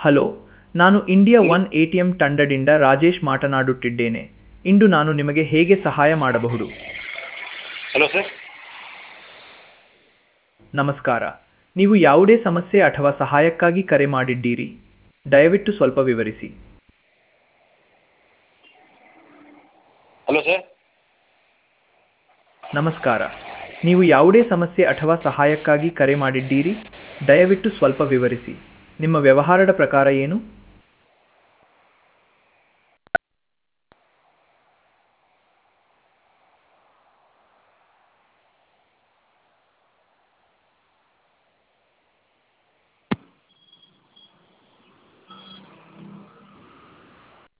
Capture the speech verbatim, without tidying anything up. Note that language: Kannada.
ಹಲೋ, ನಾನು India one A T M ತಂಡದಿಂದ ರಾಜೇಶ್ ಮಾತನಾಡುತ್ತಿದ್ದೇನೆ. ಇಂದು ನಾನು ನಿಮಗೆ ಹೇಗೆ ಸಹಾಯ ಮಾಡಬಹುದು? Hello sir. ನಮಸ್ಕಾರ. ನೀವು ಯಾವುದೇ ಸಮಸ್ಯೆ ಅಥವಾ ಸಹಾಯಕ್ಕಾಗಿ ಕರೆ ಮಾಡಿದ್ದೀರಿ? ದಯವಿಟ್ಟು ಸ್ವಲ್ಪ ವಿವರಿಸಿ. Hello sir. ನಮಸ್ಕಾರ. ನೀವು ಯಾವುದೇ ಸಮಸ್ಯೆ ಅಥವಾ ಸಹಾಯಕ್ಕಾಗಿ ಕರೆ ಮಾಡಿದ್ದೀರಿ? ದಯವಿಟ್ಟು ಸ್ವಲ್ಪ ವಿವರಿಸಿ. ನಿಮ್ಮ ವ್ಯವಹಾರದ ಪ್ರಕಾರ ಏನು?